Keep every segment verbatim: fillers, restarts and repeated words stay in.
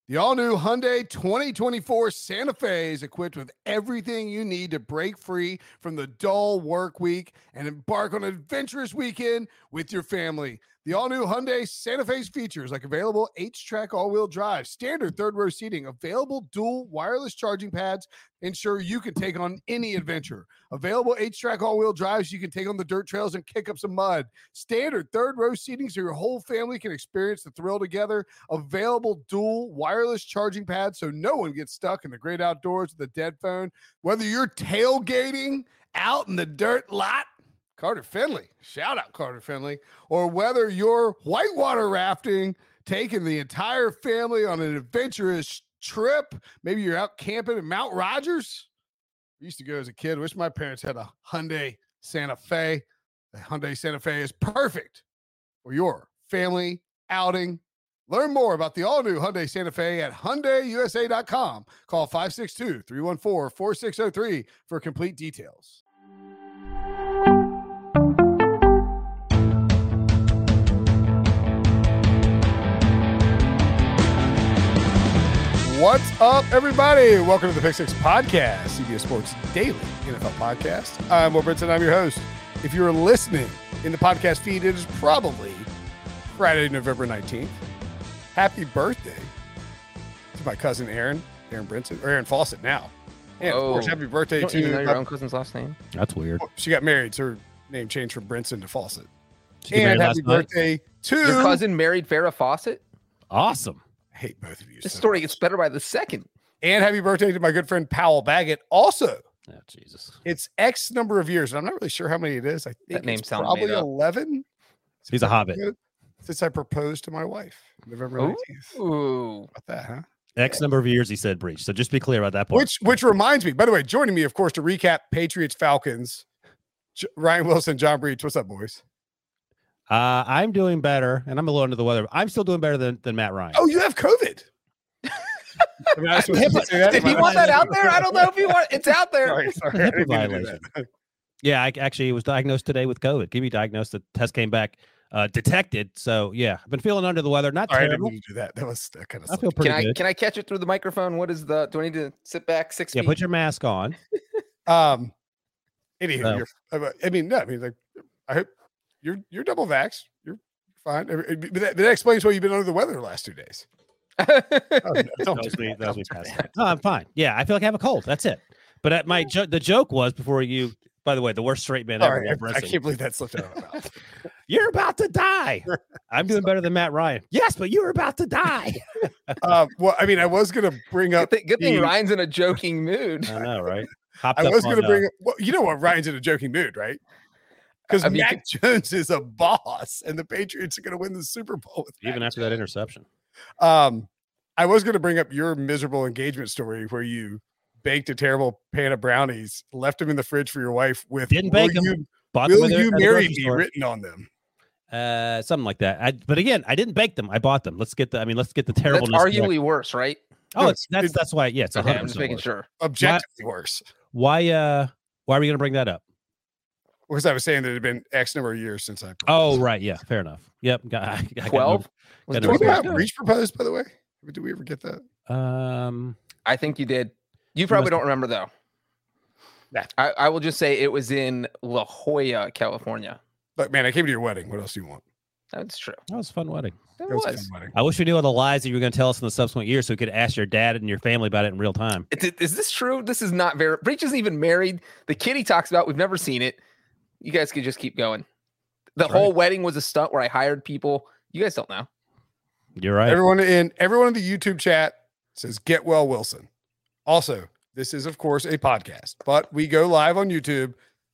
The all-new Hyundai twenty twenty-four Santa Fe is equipped with everything you need to break free from the dull work week and embark on an adventurous weekend with your family. The all-new Hyundai Santa Fe's features like available H-Track all-wheel drive, standard third-row seating, available dual wireless charging pads, ensure you can take on any adventure. Available H-Track all-wheel drives, you can take on the dirt trails and kick up some mud. Standard third-row seating so your whole family can experience the thrill together. Available dual wireless charging pads so no one gets stuck in the great outdoors with a dead phone. Whether you're tailgating out in the dirt lot, Carter Finley, shout out Carter Finley, or whether you're whitewater rafting, taking the entire family on an adventurous trip, maybe you're out camping at Mount Rogers. I used to go as a kid. Wish my parents had a Hyundai Santa Fe. The Hyundai Santa Fe is perfect for your family outing. Learn more about the all-new Hyundai Santa Fe at Hyundai U S A dot com. Call five six two, three one four, four six zero three for complete details. What's up, everybody? Welcome to the Pick Six Podcast, C B S Sports Daily N F L Podcast. I'm Will Brinson. I'm your host. If you're listening in the podcast feed, it is probably Friday, November nineteenth. Happy birthday to my cousin Aaron, Aaron Brinson, or Aaron Fawcett now. And oh, of course, happy birthday you don't to even know your my, own cousin's last name. That's weird. She got married, so her name changed from Brinson to Fawcett. She got And married happy last night? birthday to Your cousin married Farrah Fawcett? Awesome. I hate both of you. This so story much. gets better by the second. And happy birthday to my good friend Powell Baggett. Also, Oh, Jesus. it's X number of years, and I'm not really sure how many it is. I think That name it's sounds probably made up. eleven. He's a hobbit. Since I proposed to my wife, November nineteenth. Ooh. About that, huh? X number of years, he said breach. So just be clear about that part. Which which reminds me, by the way, joining me, of course, to recap Patriots Falcons, J- Ryan Wilson, John Breach. What's up, boys? Uh, I'm doing better, and I'm a little under the weather. I'm still doing better than, than Matt Ryan. Oh, you have COVID. I mean, I was supposed to say that. If you want that out there, I don't know if you want it's out there. Sorry, sorry. I didn't mean to do Violation. that. Yeah, I actually was diagnosed today with COVID. Give me diagnosed. The test came back uh, detected. So, yeah, I've been feeling under the weather. Not Sorry, I didn't terrible. mean to do that. That was that kind of. I feel pretty Can I good. can I catch it through the microphone? What is the do I need to sit back six Yeah, feet? put your mask on. Um, anywho, Oh. you're, I mean, no, I mean, like, I hope you're you're double vaxxed. You're fine. But that, that explains why you've been under the weather the last two days. Oh, no, That don't do was me. that. That was me Don't do past that. that. No, I'm fine. Yeah, I feel like I have a cold. That's it. But at my jo- the joke was before you. By the way, the worst straight man ever. Sorry, Will I, I Brinson. can't believe that slipped out of my mouth. You're about to die. I'm doing better than Matt Ryan. Yes, but you're about to die. Um, well, I mean, I was going to bring Good, up. thing, good thing the- Ryan's in a joking mood. I know, right? Hopped I up was on, going to uh, bring up. Well, you know what? Ryan's in a joking mood, right? Because I mean, Mac Jones is a boss, and the Patriots are going to win the Super Bowl with even Mac after that interception. Um, I was going to bring up your miserable engagement story where you baked a terrible pan of brownies, left them in the fridge for your wife with Didn't bake "Will them. you, Bought them will at the- you at the marry grocery me" store. written on them. Uh, something like that. I, but again, I didn't bake them. I bought them. Let's get the. I mean, let's get the That's terribleness. correct. arguably worse, right? Oh, No, it's, that's it's- that's why. Yeah, it's a Okay, hundred I'm just percent making worse. sure. Objectively worse. Why? Uh, why are we going to bring that up? Because I was saying that it had been X number of years since I. Oh, proposed. right. Yeah, fair enough. Yep. Got, I, I got Twelve? Was got it Do we no- know twelve? how Breach proposed, by the way? Did we ever get that? no- Um, I think you did. You probably must- don't remember though. Nah. I, I will just say it was in La Jolla, California. Look, man, I came to your wedding. What else do you want? That's true. that was a fun wedding. That It was a was. fun wedding. I wish we knew all the lies that you were going to tell us in the subsequent years, so we could ask your dad and your family about it in real time. Is, is this true? This is not very. Breach isn't even married. The kid he talks about, we've never seen it. You guys could just keep going. The That's whole right. wedding was a stunt where I hired people. You guys don't know. You're right. Everyone in everyone in the YouTube chat says "Get well, Wilson." Also, this is of course a podcast, but we go live on YouTube.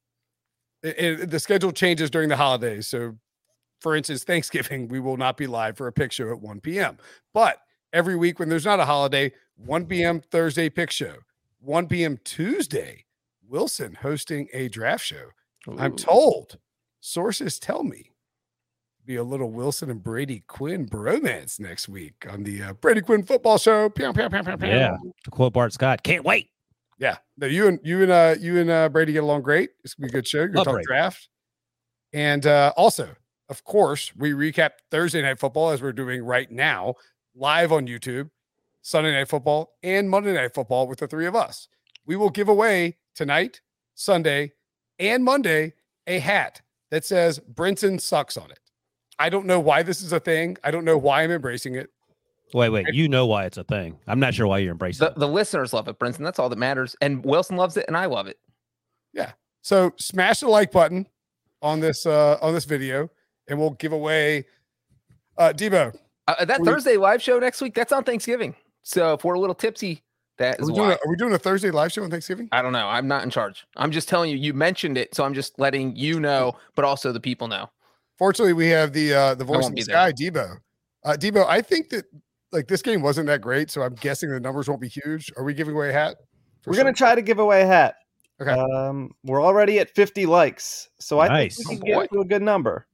It- it- the schedule changes during the holidays, so for instance, Thanksgiving we will not be live for a pick show at one p.m. But every week when there's not a holiday, one p.m. Thursday pick show, one p.m. Tuesday, Wilson hosting a draft show. I'm Ooh. told, sources tell me, be a little Wilson and Brady Quinn bromance next week on the uh, Brady Quinn football show. Pew, pew, pew, pew, pew. Yeah. To quote Bart Scott, can't wait. Yeah. No, you and you and uh you and uh Brady get along great. It's gonna be a good show. You're gonna Love talk Brady. draft. And uh also, of course, we recap Thursday night football as we're doing right now, live on YouTube. Sunday Night Football, and Monday Night Football with the three of us. We will give away tonight, Sunday, and Monday a hat that says Brinson sucks on it. I don't know why this is a thing. I don't know why I'm embracing it. Wait, wait. You know why it's a thing. I'm not sure why you're embracing The, it. the listeners love it, Brinson. That's all that matters. And Wilson loves it, and I love it. Yeah. So smash the like button on this uh, on this video, and we'll give away uh, Debo. Uh, that we, Thursday live show next week, that's on Thanksgiving. So if we're a little tipsy, that are is we, doing why. a, are we doing a Thursday live show on Thanksgiving? I don't know. I'm not in charge. I'm just telling you, you mentioned it. So I'm just letting you know, but also the people know. Fortunately, we have the uh, the voice won't in the be sky, Debo. Uh, Debo, I think that like this game wasn't that great, so I'm guessing the numbers won't be huge. Are we giving away a hat? We're going to try to give away a hat. Okay. Um, we're already at fifty likes, so I Nice. think we can Oh, get to a good number.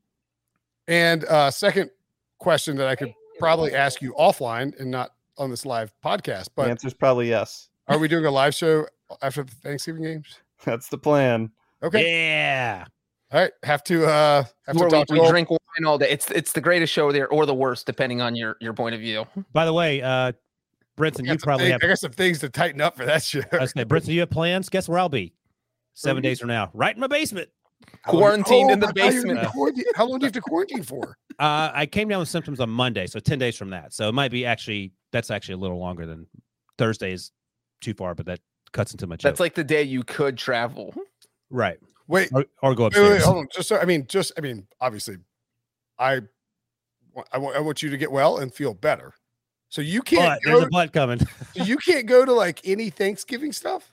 And uh, second question that I could probably ask you offline and not on this live podcast, The but answer's probably yes. are we doing a live show after the Thanksgiving games? That's the plan. Okay. Yeah. All right. Have to uh have Where to we, talk to we Old- drink wine all day. It's it's the greatest show there or the worst, depending on your, your point of view. By the way, uh, Brinson, I you got some probably things- have. I got some things to tighten up for that show. I was saying, Brinson, you have plans? Guess where I'll be seven you? days from now, right in my basement. Quarantined in the my God, you're basement. in quarantine. How long do you have to quarantine for? Uh, I came down with symptoms on Monday, so ten days from that. So it might be actually that's actually a little longer than Thursday is too far, but that cuts into my joke. That's like the day you could travel. right, Wait, or, or go wait, wait, upstairs. hold on. Just so I mean, just I mean, obviously, I, wa- I, wa- I want you to get well and feel better. So you can't But there's go, a butt coming. so you can't go to like any Thanksgiving stuff.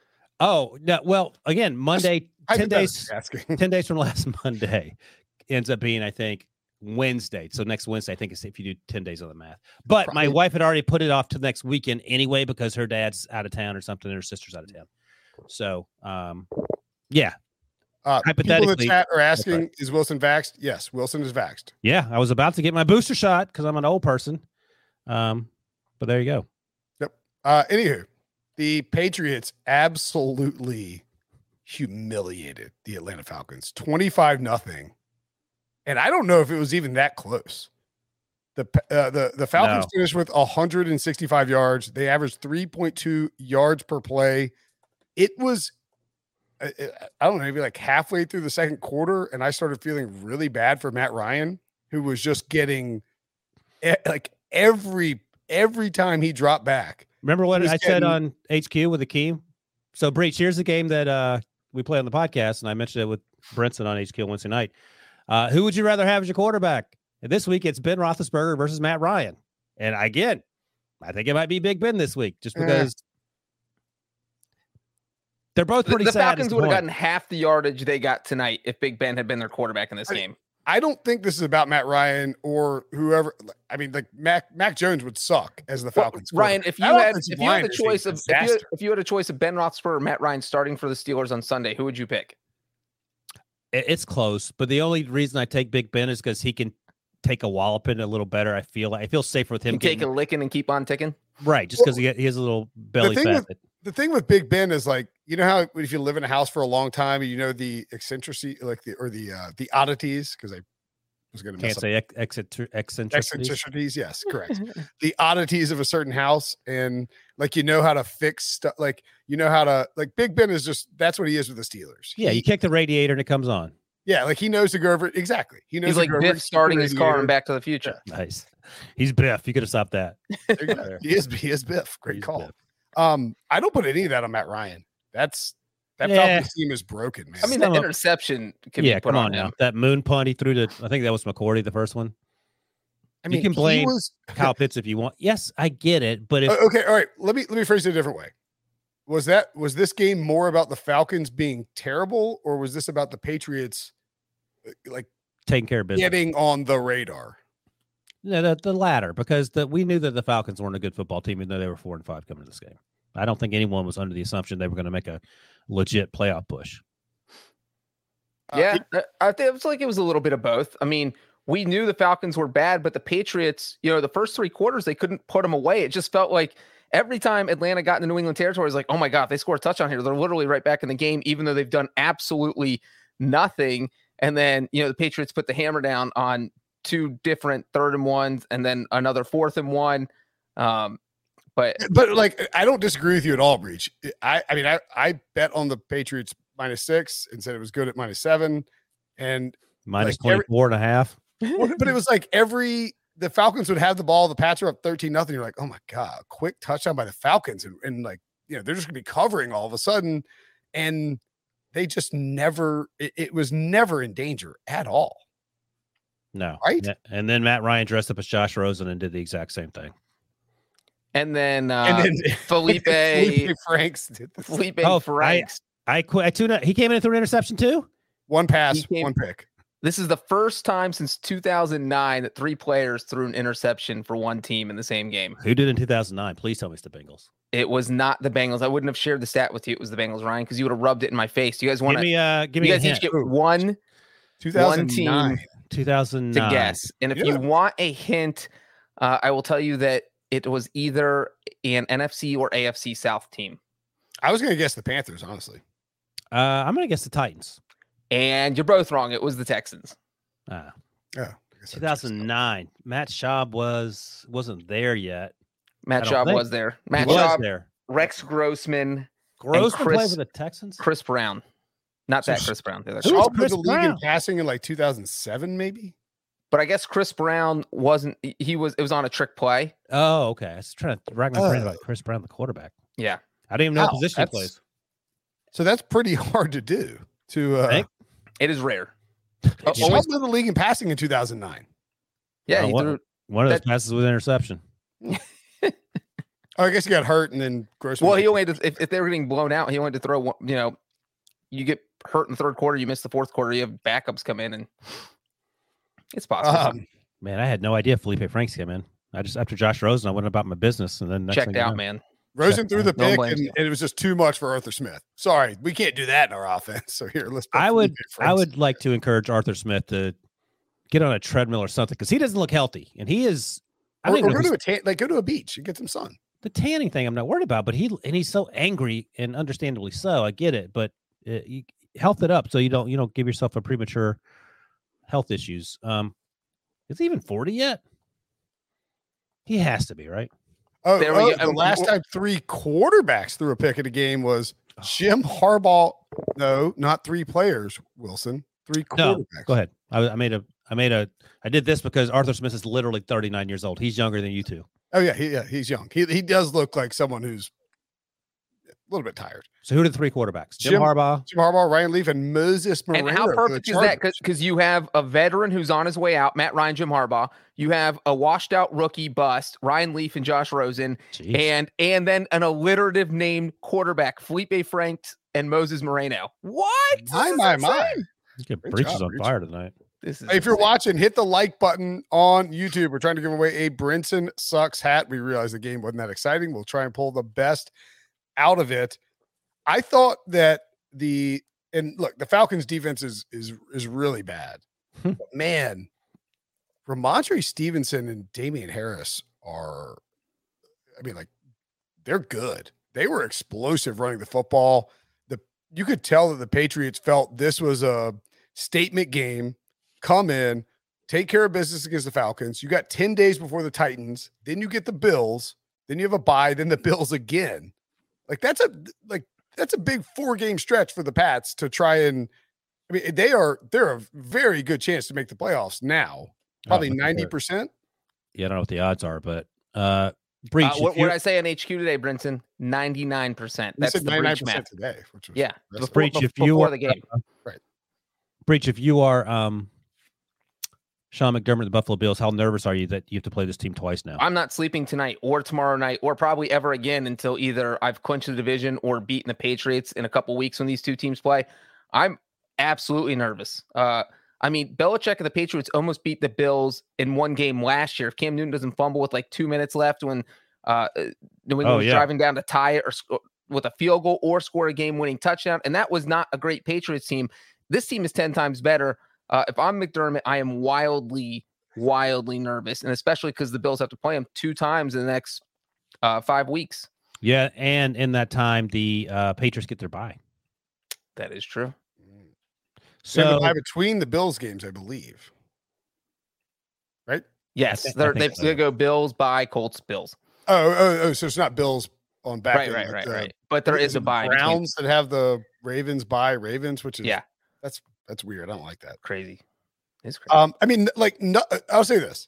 Oh no! Well, again, Monday, ten days, Hypothetically asking. ten days from last Monday ends up being, I think, Wednesday. So next Wednesday, I think it's if you do ten days on the math. But my Probably. wife had already put it off to next weekend anyway because her dad's out of town or something, and her sister's out of town. So, um, yeah, Uh, people in the Hypothetically, chat are that's asking, right. is Wilson vaxxed? Yes, Wilson is vaxxed. yeah. I was about to get my booster shot because I'm an old person. Um, but there you go. Uh, anywho, the Patriots absolutely humiliated the Atlanta Falcons, twenty-five nothing, and I don't know if it was even that close. The uh, the the Falcons No. finished with one hundred sixty-five yards. They averaged three point two yards per play. It was, I, I don't know, maybe like halfway through the second quarter, and I started feeling really bad for Matt Ryan, who was just getting e- like every every time he dropped back. Remember what Who's I said getting- on H Q with Akeem? So, Breach, here's the game that uh, we play on the podcast, and I mentioned it with Brinson on H Q Wednesday night. Uh, who would you rather have as your quarterback? And this week, it's Ben Roethlisberger versus Matt Ryan. And again, I think it might be Big Ben this week, just Eh. because they're both The, pretty the sad. is Falcons the would have point. gotten half the yardage they got tonight if Big Ben had been their quarterback in this I- game. I don't think this is about Matt Ryan or whoever. I mean, like Mac Mac Jones would suck as the Well, Falcons. Ryan, quarterback. if you That had offensive if you had line the is a choice of if you had, disaster. if you had a choice of Ben Roethlisberger or Matt Ryan starting for the Steelers on Sunday, who would you pick? It- It's close, but the only reason I take Big Ben is because he can take a walloping a little better. I feel like I feel safer with him. You take getting- a licking and keep on ticking. right, just because he, he has a little belly thing fat. with- that- the thing with Big Ben is like, you know how if you live in a house for a long time, you know the eccentricity, like the or the uh, the oddities, because I was going to Can't mess up say ex- eccentric- eccentricities. eccentricities. Yes, correct. The oddities of a certain house, and like you know how to fix stuff. Like you know how to like Big Ben is just that's what he is with the Steelers. Yeah, He- you kick the radiator and it comes on. yeah, like he knows to go over exactly. He knows He's to like go over, Biff kick the starting his car radiator. and Back to the Future. Nice. He's Biff. You could have stopped that. There you go. he is he is Biff. Great He's call. Biff. Um, I don't put any of that on Matt Ryan. That's that Yeah. Falcons team is broken, man. I mean, Some the of- interception can Yeah, be put come on on now. him. That moon punt he threw to, I think that was McCourty, the first one. I you can he blame- was- Kyle Pitts if you want. Yes, I get it, but if Uh, okay, all right. Let me let me phrase it a different way. Was that was this game more about the Falcons being terrible, or was this about the Patriots uh, like taking care of business, getting on the radar? no, the, the latter, because the, we knew that the Falcons weren't a good football team, even though they were four and five coming to this game. I don't think anyone was under the assumption they were going to make a legit playoff push. Uh, Yeah, it- uh, I think it was like it was a little bit of both. I mean, we knew the Falcons were bad, but the Patriots, you know, the first three quarters they couldn't put them away. It just felt like every time Atlanta got into New England territory, it's like, oh my God, if they score a touchdown here, they're literally right back in the game, even though they've done absolutely nothing. And then, you know, the Patriots put the hammer down on two different third and ones, and then another fourth and one. Um, But But like, I don't disagree with you at all, Breach. I, I mean, I, I bet on the Patriots minus six and said it was good at minus seven, and Minus like every- twenty-four and a half. but it was like every the Falcons would have the ball, the Pats are up thirteen nothing. You're like, oh my god, quick touchdown by the Falcons, and, and like you know they're just gonna be covering all of a sudden, and they just never. It, it was never in danger at all. No. Right? Yeah. And then Matt Ryan dressed up as Josh Rosen and did the exact same thing. and then, uh, And then Felipe, Felipe Franks did the same. Felipe Oh, I- Franks. I quit. I tuned out. He came in and threw an interception too. One pass, He came- one pick. This is the first time since two thousand nine that three players threw an interception for one team in the same game. Who did in two thousand nine? Please tell me it's the Bengals. It was not the Bengals. I wouldn't have shared the stat with you. It was the Bengals, Ryan, because you would have rubbed it in my face. You guys want Give to? me uh give You me a guys each hint. get Ooh. one two thousand team nine. two thousand to nine. guess. And if Yeah. you want a hint, uh, I will tell you that it was either an N F C or A F C South team. I was gonna guess the Panthers, honestly. Uh, I'm gonna guess the Titans. And you're both wrong. It was the Texans. Uh, Yeah, I guess two that checks out. thousand nine. Matt Schaub was wasn't there yet. Matt I don't Schaub think- was there. He Matt was Schaub, there. Rex Grossman, Grossman Chris- played for the Texans. Chris Brown. Not So that sh- Chris Brown. The other Who Chris was Schaub led Chris the league in Brown? passing in like two thousand seven, maybe. But I guess Chris Brown wasn't. He was. It was on a trick play. Oh, okay. I was trying to rack my brain Uh. about Chris Brown, the quarterback. Yeah. I didn't even know what Wow, position he that's- plays. So that's pretty hard to do. To uh, Think? It is rare. Oh, Schaub always- led the league in passing in two thousand nine. yeah. Uh, He what- threw, One of those that- passes with interception. Oh, I guess he got hurt and then Grossman. well, he only had to, if, if they were getting blown out, he only had to throw one. You know, you get hurt in the third quarter, you miss the fourth quarter, you have backups come in, and it's possible. Um, Man, I had no idea Felipe Franks came in. I just after Josh Rosen, I went about my business, and then next Checked thing you out, know- man. Rosen threw the No one pick, blames and, you. and it was just too much for Arthur Smith. Sorry, we can't do that in our offense. So here, let's. put I would, Felipe I Franks. would like to encourage Arthur Smith to get on a treadmill or something because he doesn't look healthy, and he is. I Or, don't or even know go if to a tan- like go to a beach and get some sun. the tanning thing. I'm not worried about, but he and he's so angry, and understandably so. I get it, but uh, you health it up so you don't you don't give yourself a premature health issues. Um, is he even forty yet? He has to be, right? Oh, There we oh, go. the Um, last w- time three quarterbacks threw a pick at a game was Oh. Jim Harbaugh. No, not three players. Wilson, three No, quarterbacks. go ahead. I, I made a, I made a, I did this because Arthur Smith is literally thirty-nine years old. He's younger than you two. Oh yeah, he, yeah, he's young. He he does look like someone who's a little bit tired. So who are the three quarterbacks? Jim, Jim- Harbaugh. Jim Harbaugh, Ryan Leaf, and Moses Moreno. And how for the perfect is that? Chargers. Because you have a veteran who's on his way out, Matt Ryan, Jim Harbaugh. You have a washed out rookie bust, Ryan Leaf and Josh Rosen, Jeez. and and then an alliterative named quarterback, Felipe Franks and Moses Moreno. What? This My is my my. insane. Let's get Great breaches job, on Breach. fire tonight. This is If you're insane. watching, hit the like button on YouTube. We're trying to give away a Brinson Sucks hat. We realized the game wasn't that exciting. We'll try and pull the best out of it. I thought that the and look, the Falcons defense is is is really bad. But man, Ramondre Stevenson and Damian Harris are, I mean, like they're good. They were explosive running the football. The you could tell that the Patriots felt this was a statement game. Come in, take care of business against the Falcons. You got ten days before the Titans, then you get the Bills, then you have a bye, then the Bills again. Like that's a like that's a big four game stretch for the Pats to try and I mean they are they're a very good chance to make the playoffs now. Probably Oh, look at ninety that. percent. Yeah, I don't know what the odds are, but uh, breach. Uh, what if what you- did I say on H Q today, Brinson? ninety-nine percent. That's the breach math. today, which was Yeah. impressive. Before, Breach, bef- if you before are- the game. breach. If you are um, Sean McDermott, the Buffalo Bills, how nervous are you that you have to play this team twice now? I'm not sleeping tonight or tomorrow night or probably ever again until either I've clinched the division or beaten the Patriots in a couple weeks when these two teams play. I'm absolutely nervous. Uh, I mean, Belichick and the Patriots almost beat the Bills in one game last year. If Cam Newton doesn't fumble with like two minutes left when uh, New England Oh, was yeah. driving down to tie it or sc- with a field goal or score a game-winning touchdown, and that was not a great Patriots team. This team is ten times better. Uh, if I'm McDermott, I am wildly, wildly nervous, and especially because the Bills have to play them two times in the next uh, five weeks. Yeah, and in that time, the uh, Patriots get their bye. That is true. So So by between the Bills games, I believe. Right? Yes, think- I they're, think they so. they go Bills by Colts Bills. Oh, oh, oh, so it's not Bills on back Right, end, right, like right, the- right. But there what is it, a the buy. between- Browns that have the Ravens by Ravens, which is Yeah, that's that's weird. I don't like that. crazy. It's crazy. Um, I mean, like, no, I'll say this.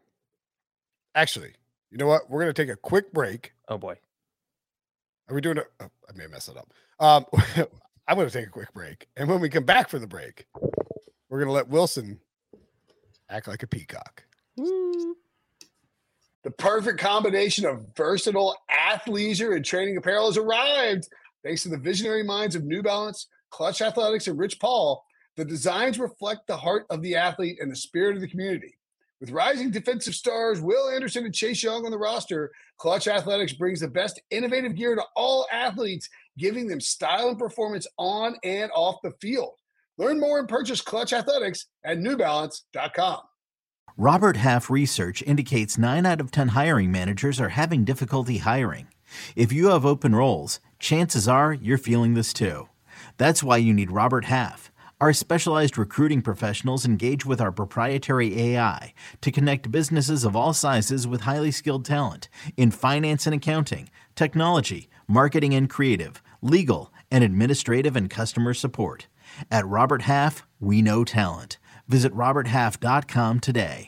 Actually, you know what? We're gonna take a quick break. Oh boy. Are we doing it? Oh, I may mess it up. Um, I'm gonna take a quick break, and when we come back from the break, we're gonna let Wilson act like a peacock. Woo. The perfect combination of versatile athleisure and training apparel has arrived. Thanks to the visionary minds of New Balance, Clutch Athletics, and Rich Paul, the designs reflect the heart of the athlete and the spirit of the community. With rising defensive stars Will Anderson and Chase Young on the roster, Clutch Athletics brings the best innovative gear to all athletes, giving them style and performance on and off the field. Learn more and purchase Clutch Athletics at new balance dot com. Robert Half research indicates nine out of ten hiring managers are having difficulty hiring. If you have open roles, chances are you're feeling this too. That's why you need Robert Half. Our specialized recruiting professionals engage with our proprietary A I to connect businesses of all sizes with highly skilled talent in finance and accounting, technology, marketing and creative, legal, and administrative and customer support. At Robert Half, we know talent. Visit robert half dot com today.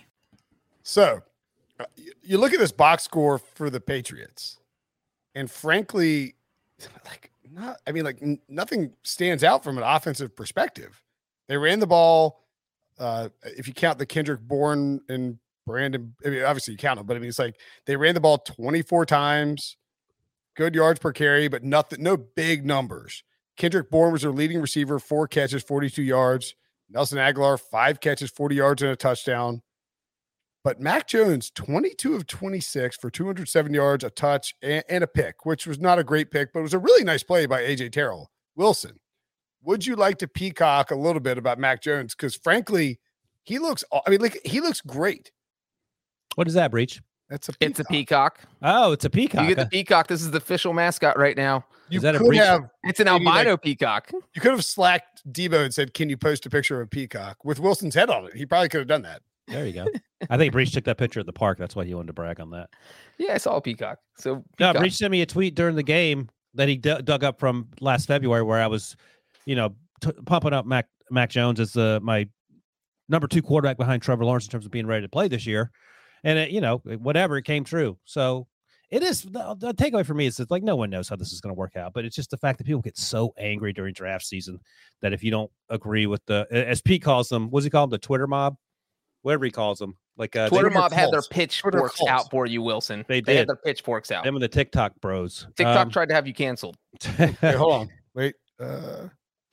So, uh, y- you look at this box score for the Patriots, and frankly, like not, I mean, like n- nothing stands out from an offensive perspective. They ran the ball. Uh, if you count the Kendrick Bourne and Brandon, I mean, obviously you count them, but I mean, it's like they ran the ball twenty-four times, good yards per carry, but nothing, no big numbers. Kendrick Bourne was their leading receiver, four catches, forty-two yards. Nelson Aguilar, five catches, forty yards and a touchdown. But Mac Jones, twenty-two of twenty-six for two hundred seven yards, a touch, and, and a pick, which was not a great pick, but it was a really nice play by A J Terrell. Wilson, would you like to peacock a little bit about Mac Jones? Because frankly, he looks, I mean, like he looks great. What is that, Breach? That's a peacock. It's a peacock. Oh, it's a peacock. You get the peacock. This is the official mascot right now. You Is that a could breach? have, It's an Maybe albino like- peacock. you could have slacked Debo and said, "Can you post a picture of a peacock with Wilson's head on it?" He probably could have done that. There you go. I think Breach took that picture at the park. That's why he wanted to brag on that. Yeah, I saw a peacock. So No, peacock. Breach sent me a tweet during the game that he d- dug up from last February, where I was, you know, t- pumping up Mac Mac Jones as uh, my number two quarterback behind Trevor Lawrence in terms of being ready to play this year, and it, you know, whatever, it came true. So it is the, the takeaway for me is it's like no one knows how this is going to work out, but it's just the fact that people get so angry during draft season that if you don't agree with the, as Pete calls them, what's he called, the Twitter mob, whatever he calls them, like uh, Twitter Twitter mob had their cults. pitchforks cults. out for you, Wilson. They They had did. their pitchforks out. them and the TikTok bros. TikTok Um, tried to have you canceled. Wait, hold on. Wait. Uh,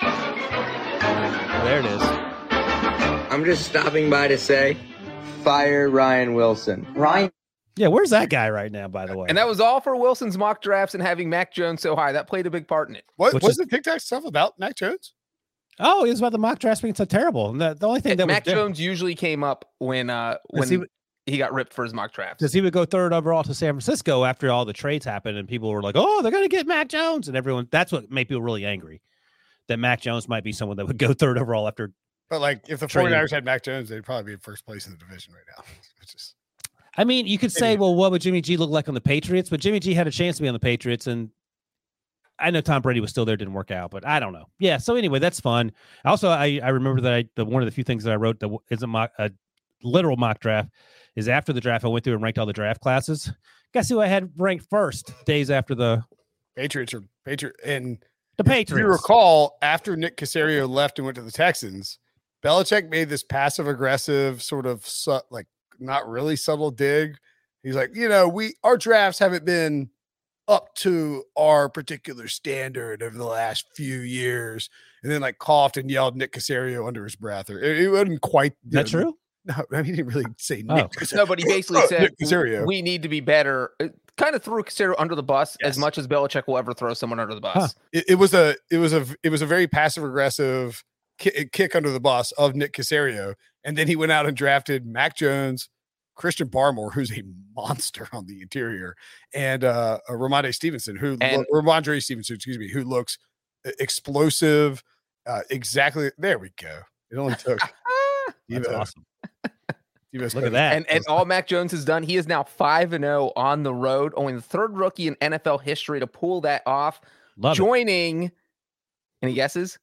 there it is. I'm just stopping by to say, fire Ryan Wilson. Ryan. Yeah, where's that guy right now, by the way? And that was all for Wilson's mock drafts and having Mac Jones so high. That played a big part in it. what Which was is- the TikTok stuff about Mac Jones? Oh, it was about the mock drafts being so terrible. And the, the only thing that Mac was Jones usually came up when uh when he he, w- got ripped for his mock drafts. because he would go third overall to San Francisco after all the trades happened, and people were like, "Oh, they're going to get Mac Jones," and everyone. That's what made people really angry. That Mac Jones might be someone that would go third overall after. But like, if the Training. 49ers had Mac Jones, they'd probably be in first place in the division right now. Which is I mean, you could say, Maybe. well, what would Jimmy G look like on the Patriots? But Jimmy G had a chance to be on the Patriots, and I know Tom Brady was still there, didn't work out, but I don't know. Yeah. So anyway, that's fun. Also, I I remember that I the one of the few things that I wrote that w- is a mock a literal mock draft is after the draft I went through and ranked all the draft classes. Guess who I had ranked first days after the Patriots or Patriot and the if Patriots. you recall, after Nick Caserio left and went to the Texans, Belichick made this passive aggressive sort of su- like not really subtle dig. He's like, you know, we our drafts haven't been up to our particular standard over the last few years, and then like coughed and yelled Nick Caserio under his breath. Or it, it wasn't quite you That's know, true. No, I mean, he didn't really say Oh. Nick. Caserio. No, but he basically Oh, said Nick Caserio. we need to be better. It kind of threw Caserio under the bus Yes. as much as Belichick will ever throw someone under the bus. Huh. it, it was a it was a it was a very passive aggressive kick, kick under the bus of Nick Caserio, and then he went out and drafted Mac Jones, Christian Barmore, who's a monster on the interior, and uh, uh Ramondre Stevenson, who And- lo- Ramondre Stevenson, excuse me, who looks e- explosive. Uh, exactly. There we go. It only took That's Devo. awesome. Debo's Look at coach. that. And and all Mac Jones has done, he is now five and oh on the road, only the third rookie in N F L history to pull that off. Love it. Joining, any guesses?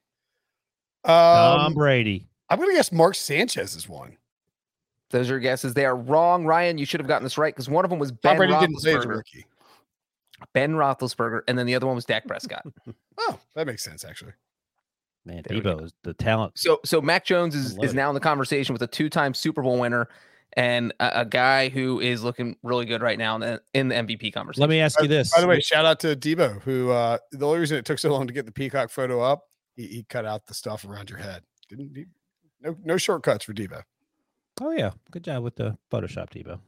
Tom Um, Brady. I'm gonna guess Mark Sanchez is one. Those are your guesses. They are wrong. Ryan, you should have gotten this right because one of them was Ben Tom Brady didn't play as a Roethlisberger. rookie. Ben Roethlisberger, and then the other one was Dak Prescott. Oh, that makes sense actually. Man, There we Debo is the talent. So so Mac Jones is, I love is it. now in the conversation with a two-time Super Bowl winner and a, a guy who is looking really good right now in the, in the M V P conversation. Let me ask you this. By the way, shout out to Debo, who uh, the only reason it took so long to get the peacock photo up, he, he cut out the stuff around your head. Didn't he? No, no shortcuts for Debo. Oh yeah, good job with the Photoshop, Debo.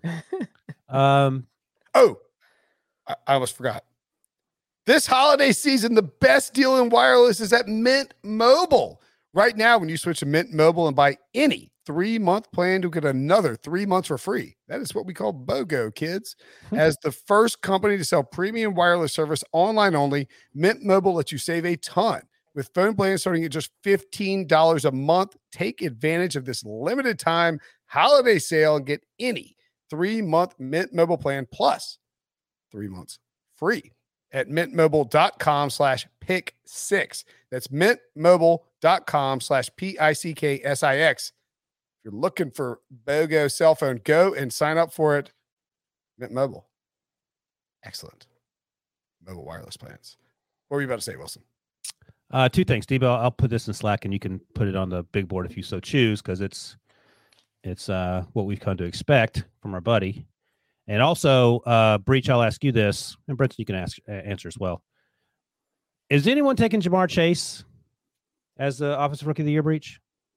um, Oh, I, I almost forgot. This holiday season, the best deal in wireless is at Mint Mobile. Right now, when you switch to Mint Mobile and buy any three-month plan, you'll get another three months for free. That is what we call BOGO, kids. As the first company to sell premium wireless service online only, Mint Mobile lets you save a ton. With phone plans starting at just fifteen dollars a month, take advantage of this limited time holiday sale and get any three-month Mint Mobile plan plus three months free at mintmobile.com slash pick six. That's mintmobile.com slash P I C K S I X. If you're looking for BOGO cell phone, go and sign up for it. Mint Mobile. Excellent. Mobile wireless plans. What were you about to say, Wilson? uh, two things, Debo. I'll put this in Slack, and you can put it on the big board if you so choose, because it's it's uh, what we've come to expect from our buddy. And also, uh, Breach, I'll ask you this, and Brent, you can ask uh, answer as well. Is anyone taking Jamar Chase as the Offensive Rookie of the Year, Breach?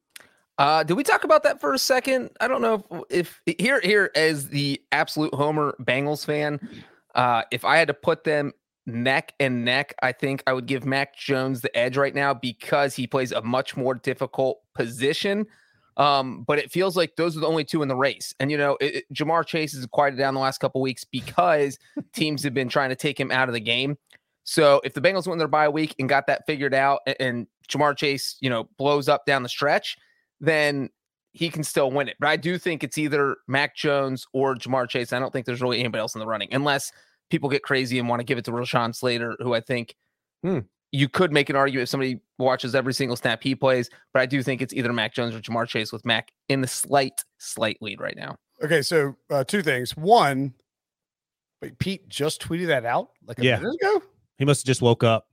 Uh, did we talk about that for a second? I don't know if, if here here as the absolute homer Bengals fan, uh, if I had to put them neck and neck, I think I would give Mac Jones the edge right now because he plays a much more difficult position. Um, but it feels like those are the only two in the race. And, you know, it, it, Jamar Chase has quieted down the last couple of weeks because teams have been trying to take him out of the game. So if the Bengals went their bye week and got that figured out and, and Jamar Chase, you know, blows up down the stretch, then he can still win it. But I do think it's either Mac Jones or Jamar Chase. I don't think there's really anybody else in the running unless people get crazy and want to give it to Rashawn Slater, who I think Hmm. you could make an argument if somebody watches every single snap he plays, but I do think it's either Mac Jones or Jamar Chase with Mac in the slight, slight lead right now. Okay, so uh, two things. One, wait, Pete just tweeted that out like a Yeah. minute ago? He must have just woke up.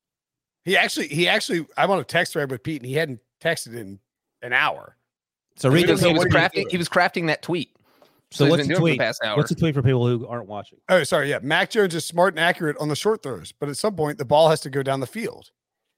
He actually, he actually, I'm on a text thread with Pete and he hadn't texted in an hour. So We read don't this. know He was what he's crafting, doing. he was crafting that tweet. So he's what's been the doing tweet? for the past hour. What's the tweet for people who aren't watching? Oh, sorry. Yeah. Mac Jones is smart and accurate on the short throws, but at some point the ball has to go down the field.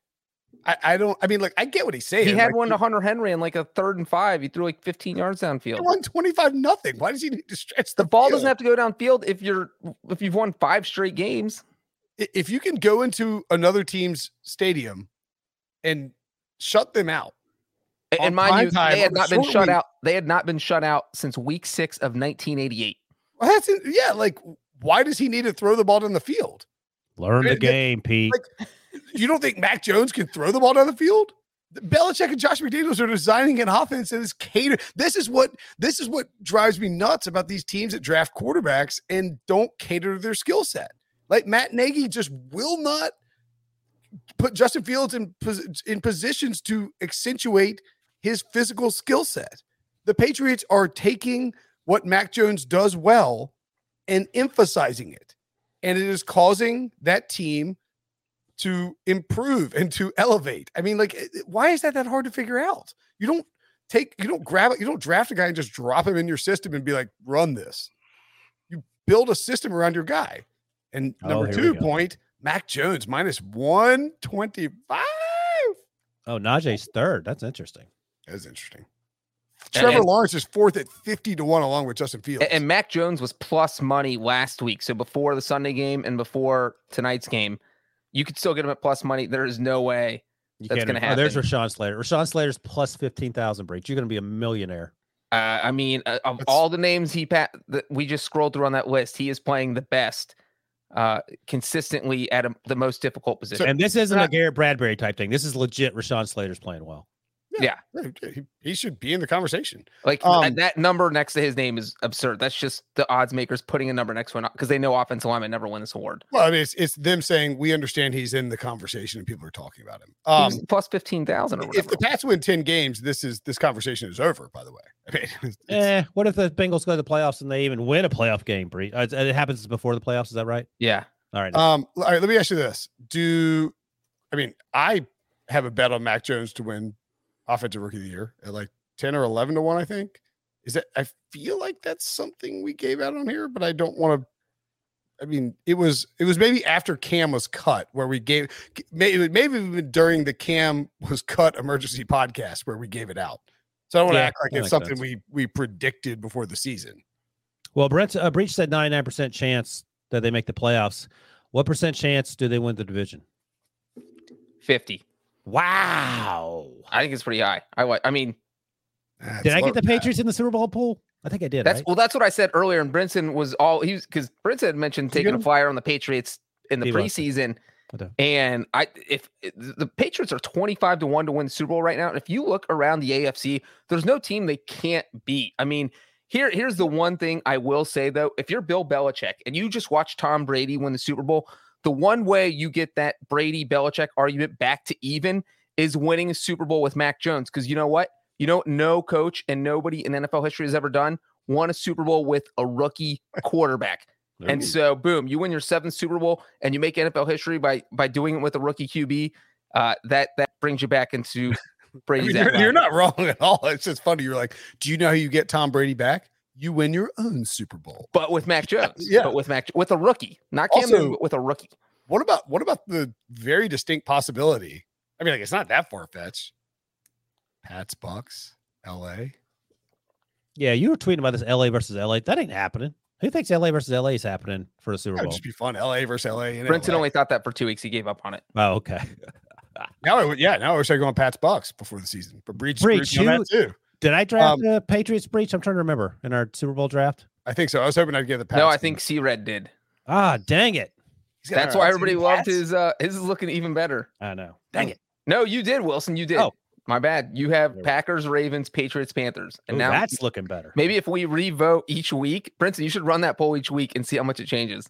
I, I don't, I mean, like, I get what he's saying. He had like, one to Hunter Henry in like a third and five. He threw like fifteen yards downfield. He won twenty-five nothing. Why does he need to stretch the, The ball field? doesn't have to go downfield if you're if you've won five straight games. I- If you can go into another team's stadium and shut them out. And- On And mind prime you, time they had on a not been short shut week. out. They had not been shut out since week six of nineteen eighty-eight. Well, that's it. Yeah. Like, why does he need to throw the ball down the field? Learn the Yeah, yeah. game, Pete. Like, you don't think Mac Jones can throw the ball down the field? Belichick and Josh McDaniels are designing an offense that is catered. This is what this is what drives me nuts about these teams that draft quarterbacks and don't cater to their skill set. Like Matt Nagy just will not put Justin Fields in pos- in positions to accentuate his physical skill set. The Patriots are taking what Mac Jones does well and emphasizing it, and it is causing that team to improve and to elevate. I mean, like, it- it- why is that that hard to figure out? You don't take, you don't grab it, you don't draft a guy and just drop him in your system and be like, run this. You build a system around your guy. And Oh, number here we two go. point, Mac Jones minus one twenty-five. Oh, Najee's third. That's interesting. That's interesting. And- Trevor and- Lawrence is fourth at fifty to one along with Justin Fields. And, and Mac Jones was plus money last week. So before the Sunday game and before tonight's game, you could still get him at plus money. There is no way. You That's can't gonna even- oh, there's happen. Rashawn Slater. Rashawn Slater's plus fifteen thousand, Breach. You're going to be a millionaire. Uh, I mean, uh, of That's- all the names he pa- that we just scrolled through on that list, he is playing the best uh, consistently at a, the most difficult position. And this isn't Uh, a Garrett Bradbury type thing. This is legit. Rashawn Slater's playing well. Yeah. He, he should be in the conversation. Like Um, that, that number next to his name is absurd. That's just the odds makers putting a number next to it because they know offensive linemen never win this award. Well, I mean, it's, it's them saying we understand he's in the conversation and people are talking about him. He Um, was plus fifteen thousand or if whatever. the Pats win ten games, this is this conversation is over. By the way, I mean, it's, Eh, what if the Bengals go to the playoffs and they even win a playoff game, Bree? Uh, it happens before the playoffs. Is that right? Yeah. All right. um, all right. Let me ask you this: Do I mean I have a bet on Mac Jones to win Offensive Rookie of the Year at like ten or eleven to one? I think is that. I feel like that's something we gave out on here, but I don't want to. I mean, it was it was maybe after Cam was cut where we gave maybe maybe even during the Cam was cut emergency podcast where we gave it out. So I don't want to Yeah, act like that it's makes something sense. we we predicted before the season. Well, Brent uh, Breach said ninety-nine percent chance that they make the playoffs. What percent chance do they win the division? fifty. Wow. I think it's pretty high. I like, I mean, That's Did I low. get the Patriots in the Super Bowl pool? I think I did. that's right? well, that's what I said earlier. And Brinson was all he was because Brinson had mentioned Did you taking get a him? flyer on the Patriots in the He was. preseason. Okay. And I, if the Patriots are twenty-five to one to win the Super Bowl right now, if you look around the A F C, there's no team they can't beat. I mean, here, here's the one thing I will say though: if you're Bill Belichick and you just watch Tom Brady win the Super Bowl, the one way you get that Brady Belichick argument back to even is winning a Super Bowl with Mac Jones. Because you know what? You know, no coach and nobody in N F L history has ever done won a Super Bowl with a rookie quarterback. And so, boom, you win your seventh Super Bowl and you make N F L history by by doing it with a rookie Q B. Uh, that that brings you back into I Brady's. mean, you're, you're not wrong at all. It's just funny. You're like, do you know how you get Tom Brady back? You win your own Super Bowl. but with Mac Jones. Yeah. But with Mac with a rookie, not Cam Also- Newton, but with a rookie. What about what about the very distinct possibility? I mean, like it's not that far fetched. Pats, Bucks, L A. Yeah, you were tweeting about this L A versus L A. That ain't happening. Who thinks L A versus L A is happening for a Super That would Bowl? just be fun. L A versus L A. And Brenton L A. only thought that for two weeks. He gave up on it. Oh, okay. Now, I would, yeah, now I wish I'd go on Pats Bucks before the season. But Breach, Breach, Breach on that you- too. Did I draft Um, the Patriots Breach? I'm trying to remember in our Super Bowl draft. I think so. I was hoping I'd get the Pats. No, I think C-Red did. Ah, dang it. He's got- That's all why right, everybody so loved Pats? his. Uh, his is looking even better. I know. Dang it. No, you did, Wilson. You did. Oh. My bad. You have There we go. Packers, Ravens, Patriots, Panthers, and Ooh, now that's looking better. maybe if we revote each week, Brinson, you should run that poll each week and see how much it changes.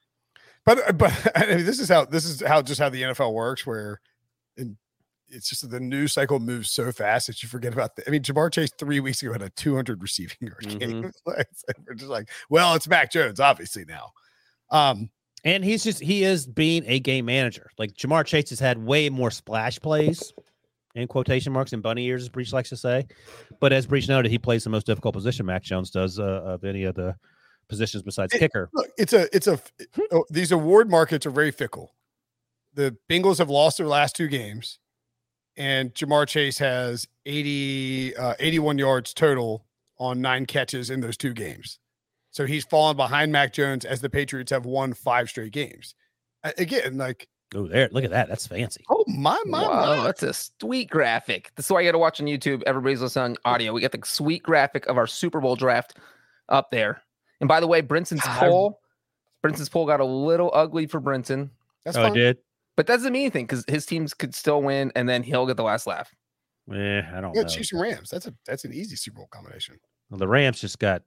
But but I mean, this is how this is how just how the N F L works, where in, it's just that the news cycle moves so fast that you forget about the. I mean, Jamar Chase three weeks ago had a two hundred receiving yard game. It's like- it's like- we're just like, well, it's Mac Jones, obviously now. Um, And he's just he is being a game manager. Like Jamar Chase has had way more splash plays in quotation marks and bunny ears, as Breach likes to say. But as Breach noted, he plays the most difficult position Mac Jones does uh, of any of the positions besides It- kicker. look, it's a it's a oh, these award markets are very fickle. The Bengals have lost their last two games, and Jamar Chase has eighty, uh, eighty-one yards total on nine catches in those two games. So he's fallen behind Mac Jones as the Patriots have won five straight games. A- Again, like, Oh, there! Look at that. That's fancy. oh my my, Wow, my. that's a sweet graphic. That's why you got to watch on YouTube. Everybody's listening on audio. We got the sweet graphic of our Super Bowl draft up there. And by the way, Brinson's God. poll, Brinson's poll got a little ugly for Brinson, That's Oh, I fine. did. but that doesn't mean anything because his teams could still win, and then he'll get the last laugh. Eh, I don't Yeah, know. Chiefs and Rams. That's a that's an easy Super Bowl combination. Well, the Rams just got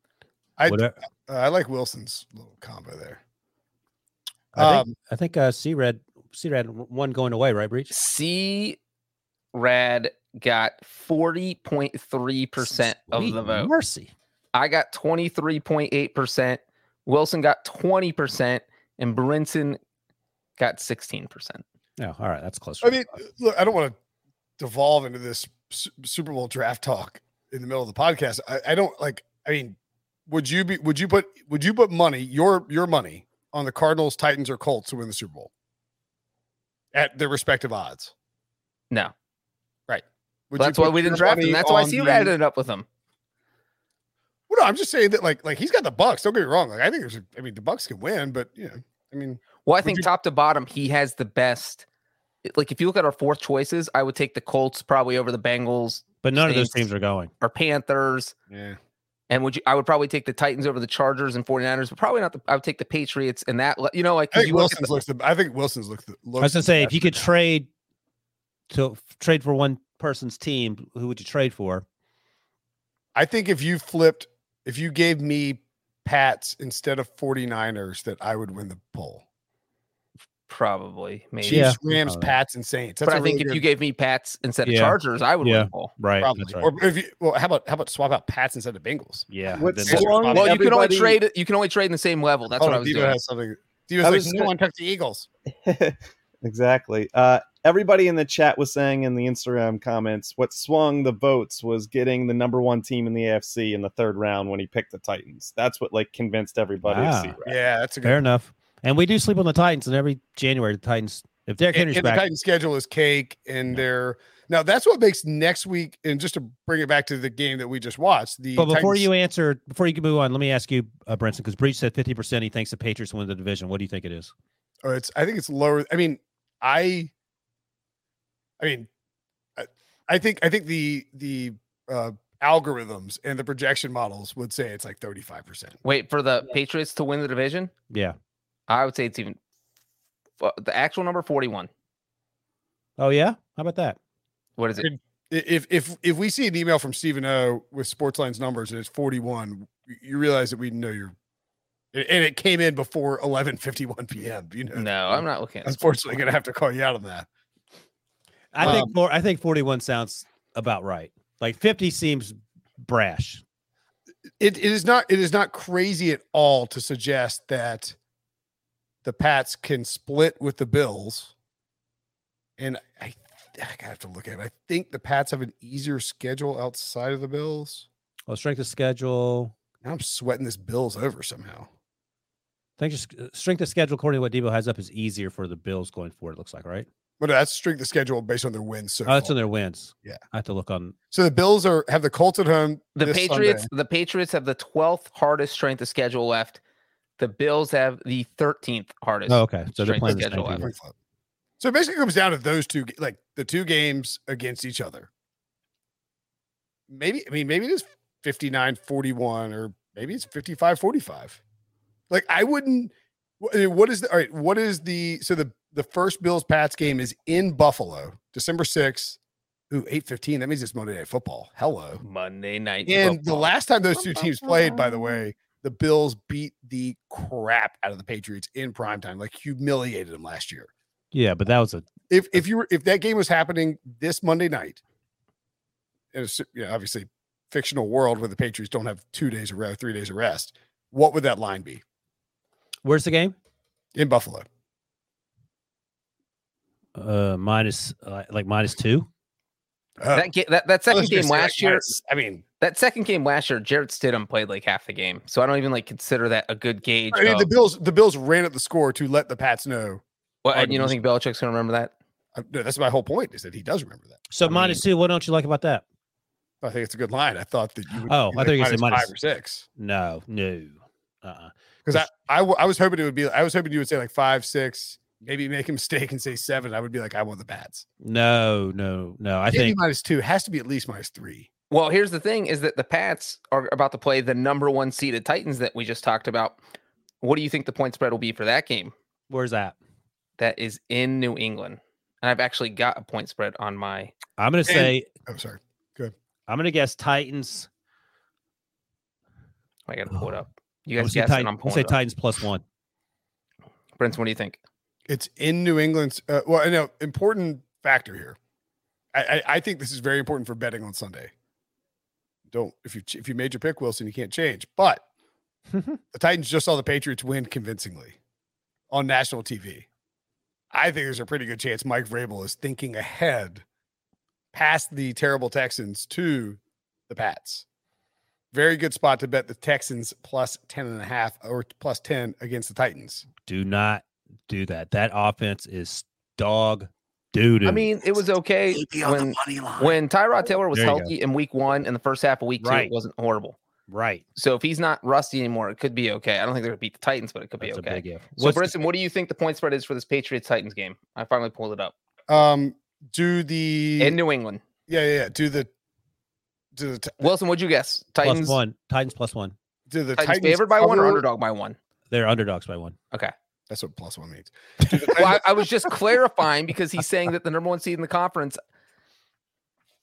I whatever. uh, I like Wilson's little combo there. I think Um, I think uh, C Red C Red one going away, right, Breach? C Rad got forty point three percent of Sweet the vote. Mercy. I got twenty-three point eight percent. Wilson got twenty percent, and Brinson got sixteen percent. Yeah, all right, that's closer. I mean, look, I don't want to devolve into this Su- Super Bowl draft talk in the middle of the podcast. I, I don't like. I mean, would you be? Would you put? Would you put money your your money on the Cardinals, Titans, or Colts to win the Super Bowl at their respective odds? No. Would That's you why put we didn't your draft him. money That's why on C the- Rad ended up with him. Well, no, I'm just saying that like like he's got the Bucks. Don't get me wrong. Like I think there's. A, I mean, the Bucks can win, but you know, I mean, Well, I Would think you- top to bottom, he has the best. Like, if you look at our fourth choices, I would take the Colts probably over the Bengals but none of those Saints. teams are going. or Panthers. yeah. And would you? I would probably take the Titans over the Chargers and 49ers, but probably not the. I would take the Patriots and that. You know, like I 'cause think you look at Wilson's the- looks. The, I think Wilson's looks. The, looks I was gonna the say if best you could right now. trade to trade for one person's team, who would you trade for? I think if you flipped, if you gave me Pats instead of 49ers, that I would win the poll. Probably, maybe. Chiefs, Yeah. Rams, Probably. Pats, and Saints. That's but a I think really if good- you gave me Pats instead of Yeah. Chargers, I would Yeah. win the poll. Right. probably, That's right. or if you, well, how about how about swap out Pats instead of Bengals? Yeah. What then- swung Well, you can only everybody- trade it. You can only trade in the same level. That's Oh, what I was Devo doing. has something. Devo's I like, was no gonna- one took the Eagles. Exactly. Uh, everybody in the chat was saying in the Instagram comments, what swung the votes was getting the number one team in the A F C in the third round when he picked the Titans. That's what like convinced everybody Wow. to see. Yeah, that's a good. Fair enough. And we do sleep on the Titans, and every January the Titans, if Derrick And, Henry's and the back, Titans schedule is cake, and Yeah. they're now that's what makes next week. And just to bring it back to the game that we just watched, the but before Titans- you answer, before you can move on, let me ask you, uh, Brinson, because Breach said fifty percent he thinks the Patriots win the division. What do you think it is? or it's I think it's lower. I mean, I, I mean, I, I think I think the the uh, algorithms and the projection models would say it's like thirty-five percent. Wait for the Patriots to win the division. Yeah. I would say it's even uh, the actual number forty-one. Oh, yeah? How about that? What is it? If if if we see an email from Stephen O with Sportsline's numbers and it's forty-one, you realize that we know you're, and it came in before eleven fifty-one p.m. You know, No, I'm not looking at it. unfortunately going to have to call you out on that. I Um, think four, I think forty-one sounds about right. Like fifty seems brash. It it is not it is not crazy at all to suggest that the Pats can split with the Bills. And I I gotta have to look at it. I think the Pats have an easier schedule outside of the Bills. Well, strength of schedule. Now I'm sweating this Bills over somehow. I think just uh, strength of schedule, according to what Debo has up, is easier for the Bills going forward. It looks like, right? But that's strength of schedule based on their wins. So Oh, that's far. on their wins. Yeah. I have to look on. So the Bills are have the Colts at home. The this Patriots, Sunday. the Patriots have the twelfth hardest strength of schedule left. The Bills have the thirteenth hardest. Oh, okay. So they're strength playing of the same schedule people. left. So it basically comes down to those two, ga- like the two games against each other. Maybe, I mean, maybe it is fifty-nine forty-one or maybe it's fifty-five forty-five. Like I wouldn't, wh- I mean, what is the, all right, what is the, so the, the first Bills Pats game is in Buffalo, December sixth. Ooh, eight fifteen. That means it's Monday Night Football. Hello. Monday night. And the Football. last time those two teams played, by the way, the Bills beat the crap out of the Patriots in primetime, like humiliated them last year. Yeah, but that was a If if you were if that game was happening this Monday night, in a, s- you know, obviously fictional world where the Patriots don't have two days of rest, three days of rest, what would that line be where's the game? in Buffalo? Uh, minus uh, like minus two. Uh, that, ga- that that I was second gonna game say, like, last year. minus- I mean, That second game last year, Jarrett Stidham played like half the game, so I don't even like consider that a good gauge. I mean, of- the Bills the Bills ran up the score to let the Pats know. well, are and you don't the- think Belichick's gonna remember that? Uh, no, that's my whole point is that he does remember that. So I minus two. What don't you like about that? I think it's a good line. I thought that you would. Oh, be I thought you were gonna say minus minus- five or six. No, no. Uh-uh. Because I, I, w- I was hoping it would be, I was hoping you would say like five, six, maybe make a mistake and say seven. I would be like, I want the Pats. No, no, no. I Maybe think minus two has to be at least minus three. Well, here's the thing: is that the Pats are about to play the number one seeded Titans that we just talked about. What do you think the point spread will be for that game? where's that? That is in New England, and I've actually got a point spread on my. I'm gonna say I'm sorry. I'm gonna guess Titans. I got to pull it up. You I'm guys gonna guess, say, and I'm Titan, I'll pulling say it up. Titans plus one. Brent, what do you think? It's in New England's. Uh, well, I know important factor here. I, I, I think this is very important for betting on Sunday. Don't if you ch- if you made your pick, Wilson, you can't change. But the Titans just saw the Patriots win convincingly on national T V. I think there's a pretty good chance Mike Vrabel is thinking ahead past the terrible Texans to the Pats. Very good spot to bet the Texans plus ten and a half or plus ten against the Titans. Do not do that. That offense is dog doo doo. I mean, it was okay when when Tyrod Taylor was There you go. healthy in week one and the first half of week two. Right. It wasn't horrible. right. So if he's not rusty anymore, it could be okay. I don't think they're gonna beat the Titans, but it could That's be a okay. big if. So, What's the- Briston, what do you think the point spread is for this Patriots Titans game? I finally pulled it up Um, do the in New England. yeah yeah yeah do the do the Ti- Wilson, what'd you guess? plus Titans, one. Titans plus one. do the Titans, Titans favored by one or cover- underdog by one? They're underdogs by one. Okay. That's what plus one means. Do the Well, I, Titans- I was just clarifying because he's saying that the number one seed in the conference.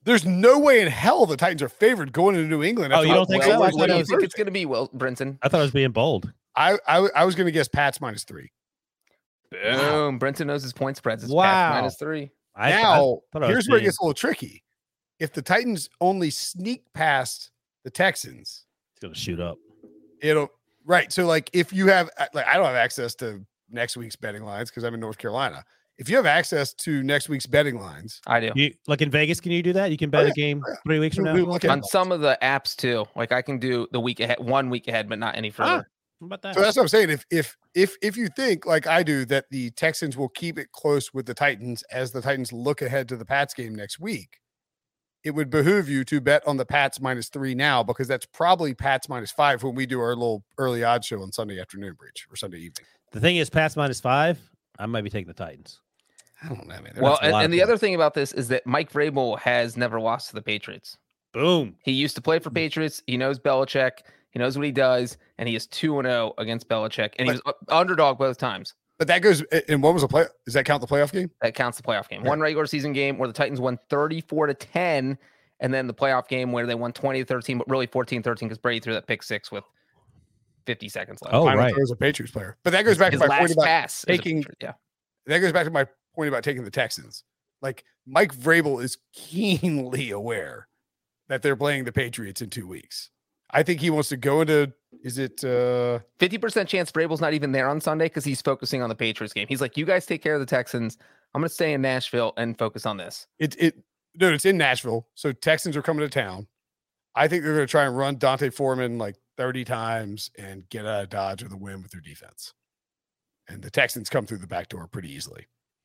There's no way in hell the Titans are favored going into New England. Oh, you don't think well, so? I What, thought what it do you was- think it's going to be, Will Brinson? I thought I was being bold. I I, I was going to guess Pats minus three. Boom. Brinson knows his point spreads. It's Wow. Pats minus three. I, now, I thought I was here's where it being- gets a little tricky. If the Titans only sneak past the Texans, it's going to shoot up. it'll right. So, like, if you have like, I don't have access to next week's betting lines because I'm in North Carolina. If you have access to next week's betting lines, I do. You like in Vegas? Can you do that? You can bet Oh, yeah. a game Oh, yeah. three weeks from We- now. we look at- On some of the apps too. Like I can do the week ahead, one week ahead, but not any further. How about that? so that's what I'm saying. If if if if you think like I do that the Texans will keep it close with the Titans as the Titans look ahead to the Pats game next week, it would behoove you to bet on the Pats minus three now because that's probably Pats minus five when we do our little early odds show on Sunday afternoon, Breach, or Sunday evening. The thing is, Pats minus five. I might be taking the Titans. I don't know, man. They're Well, not- a and, lot and of the points. other thing about this is that Mike Vrabel has never lost to the Patriots. Boom. He used to play for Patriots. He knows Belichick. He knows what he does, and he is two and zero against Belichick, and he was u- underdog both times. but that goes. And what was the play? Does that count the playoff game? That counts the playoff game. Yeah. One regular season game where the Titans won thirty-four to ten, and then the playoff game where they won twenty to thirteen, but really fourteen thirteen because Brady threw that pick six with fifty seconds left. Oh, Final right. throw as a Patriots player. But that goes back His to my point last about pass. as a taking- Patriot, yeah. that goes back to my point about taking the Texans. Like Mike Vrabel is keenly aware that they're playing the Patriots in two weeks. I think he wants to go into. Is it? uh fifty percent chance Vrabel's not even there on Sunday because he's focusing on the Patriots game. He's like, you guys take care of the Texans. I'm going to stay in Nashville and focus on this. It it no, it's in Nashville. So Texans are coming to town. I think they're going to try and run Dante Foreman like thirty times and get out of Dodge with a win with their defense. And the Texans come through the back door pretty easily.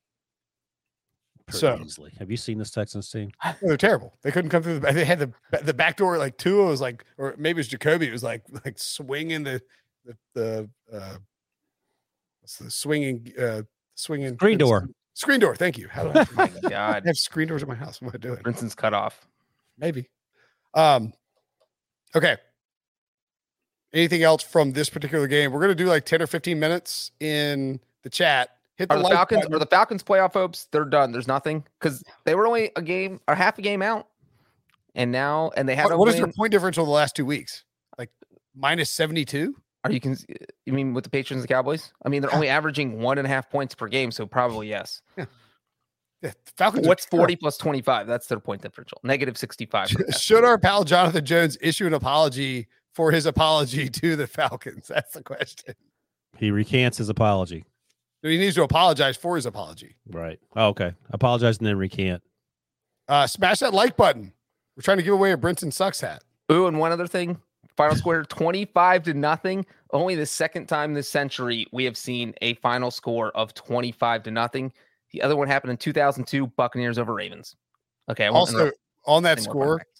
Pretty So- easily. Have you seen this Texans team? Well, they're terrible. They couldn't come through. The, they had the the back door like Tua was like, or maybe it's Jacoby. It was like like swinging the the the uh, what's the swinging uh swinging Screen door. Screen door. Thank you. How do I, I God, have screen doors in my house? What am I doing? Brinson's cut off. Maybe. Um. Okay. Anything else from this particular game? We're gonna do like ten or fifteen minutes in the chat. Hit the Are the like Falcons? button. Are the Falcons playoff hopes? They're done. There's nothing because they were only a game or half a game out, and now and they had. What, a what is win. their point differential the last two weeks? Like minus seventy-two. Are you can you mean with the Patriots and the Cowboys? I mean, they're Yeah. only averaging one and a half points per game, so probably yes. Yeah, the Falcons. are What's terrible. forty plus twenty-five? That's their point differential. Negative sixty-five. for the past Should two our pal Jonathan Jones issue an apology for his apology to the Falcons? That's the question. He recants his apology. He needs to apologize for his apology. Right. Oh, okay. Apologize and then recant. Uh, smash that like button. We're trying to give away a Brinson Sucks hat. Ooh, and one other thing. Final score twenty-five to nothing. Only the second time this century we have seen a final score of twenty-five to nothing. The other one happened in two thousand two, Buccaneers over Ravens. Okay. I won't Also, interrupt on that any more score, context.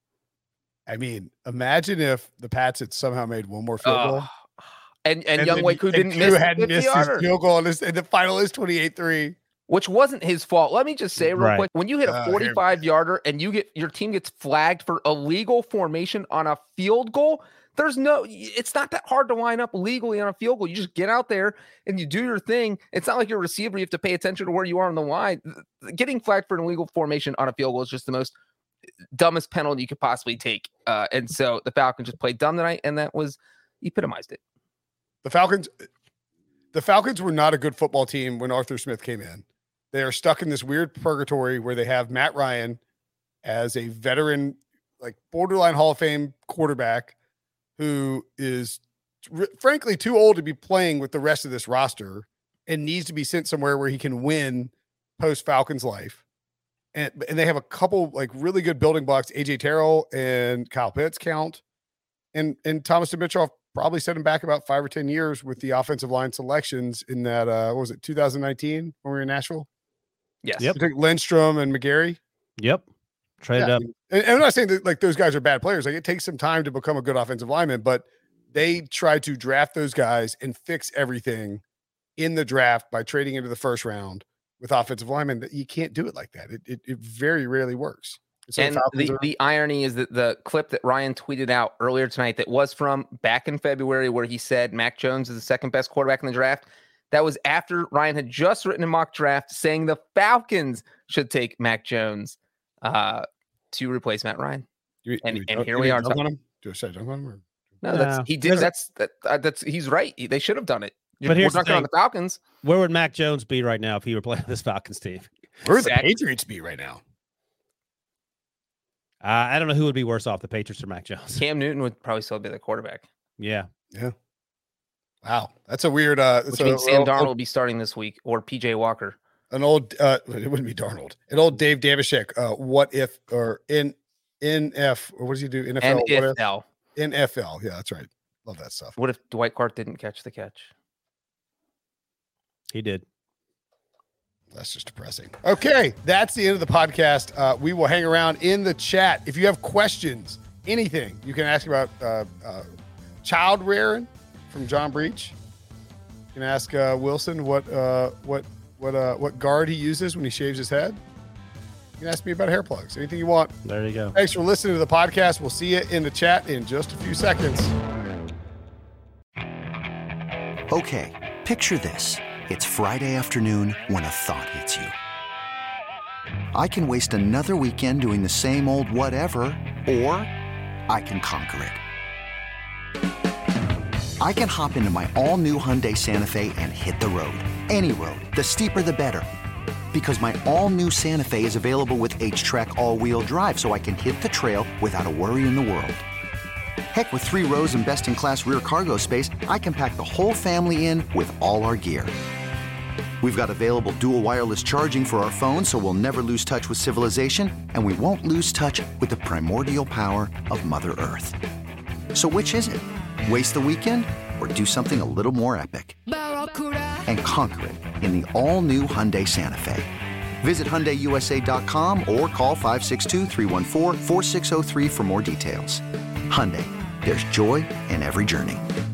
I mean, imagine if the Pats had somehow made one more field goal. Oh, and and, And Young then- Wei Koo and didn't Koo miss the hadn't fifty missed his yarder, field goal, and, this, and the final is twenty-eight three. which wasn't his fault. Let me just say real Right. quick: when you hit Uh, a here- forty-five yarder and you get your team gets flagged for illegal formation on a field goal, there's no. It's not that hard to line up legally on a field goal. You just get out there and you do your thing. It's not like you're a receiver; you have to pay attention to where you are on the line. Getting flagged for an illegal formation on a field goal is just the most dumbest penalty you could possibly take. Uh, and so the Falcons just played dumb tonight, and that was epitomized it. The Falcons, the Falcons were not a good football team when Arthur Smith came in. They are stuck in this weird purgatory where they have Matt Ryan as a veteran, like borderline Hall of Fame quarterback who is r- frankly too old to be playing with the rest of this roster and needs to be sent somewhere where he can win post Falcons life. And, and they have a couple like really good building blocks. A J Terrell and Kyle Pitts count. And and Thomas Dimitroff probably set him back about five or ten years with the offensive line selections in that uh what was it, two thousand nineteen when we were in Nashville? Yes. Yep. We took Lindstrom and McGarry. Yep. Traded Yeah, up. And, and I'm not saying that like those guys are bad players. Like it takes some time to become a good offensive lineman, but they tried to draft those guys and fix everything in the draft by trading into the first round with offensive linemen. That you can't do it like that. It it, it very rarely works. So And Falcons the, are- the irony is that the clip that Ryan tweeted out earlier tonight that was from back in February where he said Mac Jones is the second best quarterback in the draft, that was after Ryan had just written a mock draft saying the Falcons should take Mac Jones. Uh, to replace Matt Ryan. You- And- you- and you- here you we didn't are dunk ta- on him? Do I say dunk on him? Or? No, No. that's he did. There's a- That's that. Uh, that's he's right. They should have done it. But We're here's the dunking on thing. the Falcons. Where would Mac Jones be right now if he were playing this Falcons team? Where would the Exactly. Patriots be right now? Uh, I don't know who would be worse off, the Patriots or Mac Jones. Cam Newton would probably still be the quarterback, Yeah. Wow, that's a weird. Uh, which it's a- means Sam old- Darnold will be starting this week, or P J Walker. an old. Uh, it wouldn't be Darnold. An old Dave Damashek. Uh, what if or in N F or what does he do? N F L. And What if if? L, N F L. Yeah, that's right. Love that stuff. what if Dwight Clark didn't catch the catch? He did. That's just depressing. Okay, that's the end of the podcast. Uh, we will hang around in the chat. If you have questions, anything, you can ask about uh, uh, child rearing from John Breach. You can ask uh, Wilson what uh, what what uh, what guard he uses when he shaves his head. You can ask me about hair plugs. Anything you want. There you go. Thanks for listening to the podcast. We'll see you in the chat in just a few seconds. Okay, picture this. It's Friday afternoon when a thought hits you. I can waste another weekend doing the same old whatever, or I can conquer it. I can hop into my all-new Hyundai Santa Fe and hit the road. Any road. The steeper, the better. Because my all-new Santa Fe is available with H-Track all-wheel drive, so I can hit the trail without a worry in the world. Heck, with three rows and best-in-class rear cargo space, I can pack the whole family in with all our gear. We've got available dual wireless charging for our phones, so we'll never lose touch with civilization, and we won't lose touch with the primordial power of Mother Earth. So which is it? Waste the weekend or do something a little more epic? And conquer it in the all-new Hyundai Santa Fe. Visit Hyundai U S A dot com or call five six two, three one four, four six zero three for more details. Hyundai, there's joy in every journey.